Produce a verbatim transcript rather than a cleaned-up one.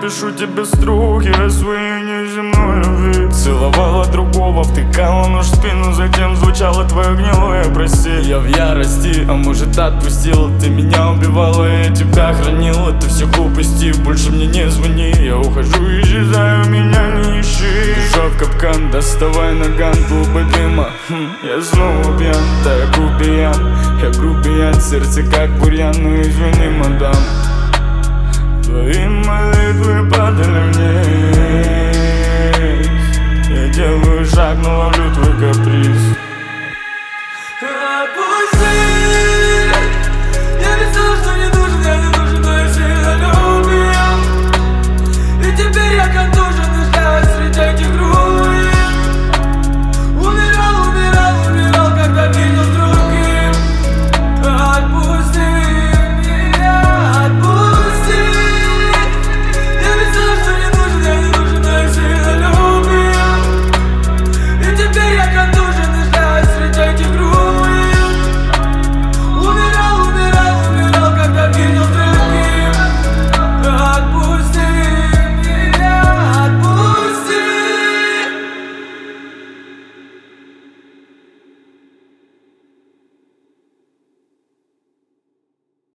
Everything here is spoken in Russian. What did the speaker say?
пишу тебе строки о своей неземной любви. Целовала другого, втыкала нож в спину, затем звучало твое гнилое прости. Я в ярости, а может отпустил. Ты меня убивала, я тебя хранил. Это все глупости, больше мне не звони. Я ухожу, исчезаю, меня не ищи. Душа в капкан, доставай наган, клубы дыма. хм, Я снова пьян, да я грубиян. Я грубиян, сердце как бурьян. Ну извини, мадам, твои молитвы падали вниз. Я делаю шаг, но ловлю твой каприз.